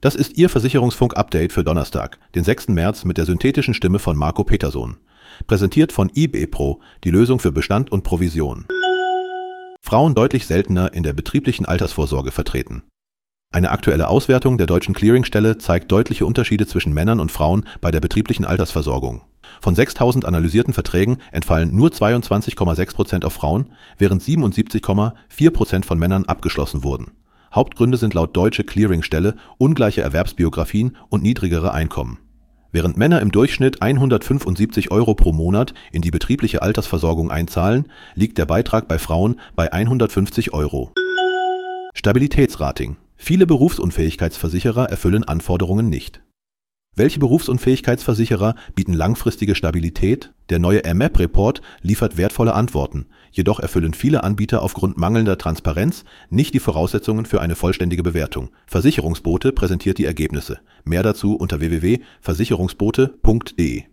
Das ist Ihr Versicherungsfunk-Update für Donnerstag, den 6. März mit der synthetischen Stimme von Marco Petersohn. Präsentiert von IBPRO, die Lösung für Bestand und Provision. Frauen deutlich seltener in der betrieblichen Altersvorsorge vertreten. Eine aktuelle Auswertung der Deutschen Clearingstelle zeigt deutliche Unterschiede zwischen Männern und Frauen bei der betrieblichen Altersversorgung. Von 6.000 analysierten Verträgen entfallen nur 22,6% auf Frauen, während 77,4% von Männern abgeschlossen wurden. Hauptgründe sind laut Deutsche Clearingstelle ungleiche Erwerbsbiografien und niedrigere Einkommen. Während Männer im Durchschnitt 175 € pro Monat in die betriebliche Altersversorgung einzahlen, liegt der Beitrag bei Frauen bei 150 €. Stabilitätsrating. Viele Berufsunfähigkeitsversicherer erfüllen Anforderungen nicht. Welche Berufsunfähigkeitsversicherer bieten langfristige Stabilität? Der neue MAP-Report liefert wertvolle Antworten, jedoch erfüllen viele Anbieter aufgrund mangelnder Transparenz nicht die Voraussetzungen für eine vollständige Bewertung. Versicherungsbote präsentiert die Ergebnisse. Mehr dazu unter www.versicherungsbote.de.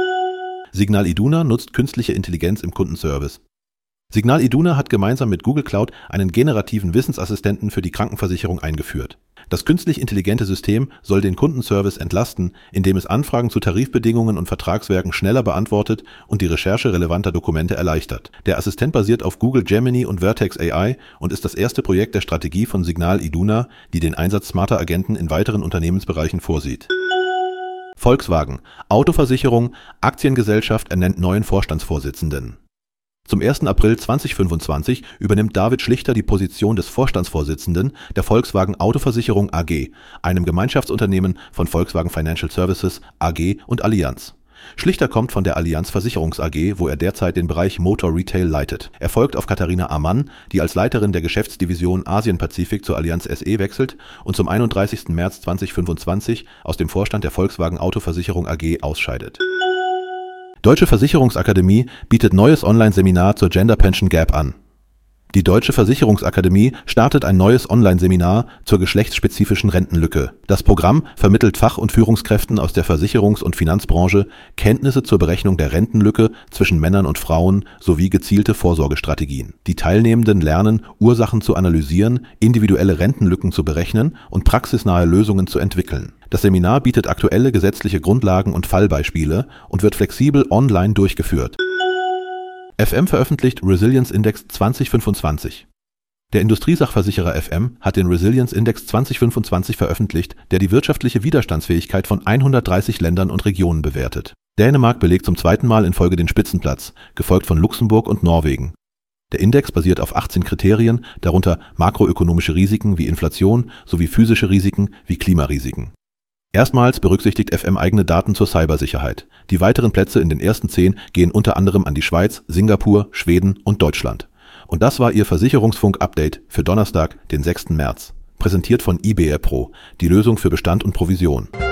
Signal Iduna nutzt künstliche Intelligenz im Kundenservice. Signal Iduna hat gemeinsam mit Google Cloud einen generativen Wissensassistenten für die Krankenversicherung eingeführt. Das künstlich intelligente System soll den Kundenservice entlasten, indem es Anfragen zu Tarifbedingungen und Vertragswerken schneller beantwortet und die Recherche relevanter Dokumente erleichtert. Der Assistent basiert auf Google Gemini und Vertex AI und ist das erste Projekt der Strategie von Signal Iduna, die den Einsatz smarter Agenten in weiteren Unternehmensbereichen vorsieht. Volkswagen. Autoversicherung. Aktiengesellschaft ernennt neuen Vorstandsvorsitzenden. Zum 1. April 2025 übernimmt David Schlichter die Position des Vorstandsvorsitzenden der Volkswagen Autoversicherung AG, einem Gemeinschaftsunternehmen von Volkswagen Financial Services AG und Allianz. Schlichter kommt von der Allianz Versicherungs AG, wo er derzeit den Bereich Motor Retail leitet. Er folgt auf Katharina Amann, die als Leiterin der Geschäftsdivision Asien-Pazifik zur Allianz SE wechselt und zum 31. März 2025 aus dem Vorstand der Volkswagen Autoversicherung AG ausscheidet. Deutsche Versicherungsakademie bietet neues Online-Seminar zur Gender Pension Gap an. Die Deutsche Versicherungsakademie startet ein neues Online-Seminar zur geschlechtsspezifischen Rentenlücke. Das Programm vermittelt Fach- und Führungskräften aus der Versicherungs- und Finanzbranche Kenntnisse zur Berechnung der Rentenlücke zwischen Männern und Frauen sowie gezielte Vorsorgestrategien. Die Teilnehmenden lernen, Ursachen zu analysieren, individuelle Rentenlücken zu berechnen und praxisnahe Lösungen zu entwickeln. Das Seminar bietet aktuelle gesetzliche Grundlagen und Fallbeispiele und wird flexibel online durchgeführt. FM veröffentlicht Resilience Index 2025. Der Industriesachversicherer FM hat den Resilience Index 2025 veröffentlicht, der die wirtschaftliche Widerstandsfähigkeit von 130 Ländern und Regionen bewertet. Dänemark belegt zum zweiten Mal in Folge den Spitzenplatz, gefolgt von Luxemburg und Norwegen. Der Index basiert auf 18 Kriterien, darunter makroökonomische Risiken wie Inflation sowie physische Risiken wie Klimarisiken. Erstmals berücksichtigt FM eigene Daten zur Cybersicherheit. Die weiteren Plätze in den ersten 10 gehen unter anderem an die Schweiz, Singapur, Schweden und Deutschland. Und das war Ihr Versicherungsfunk-Update für Donnerstag, den 6. März. Präsentiert von IBPRO, die Lösung für Bestand und Provision.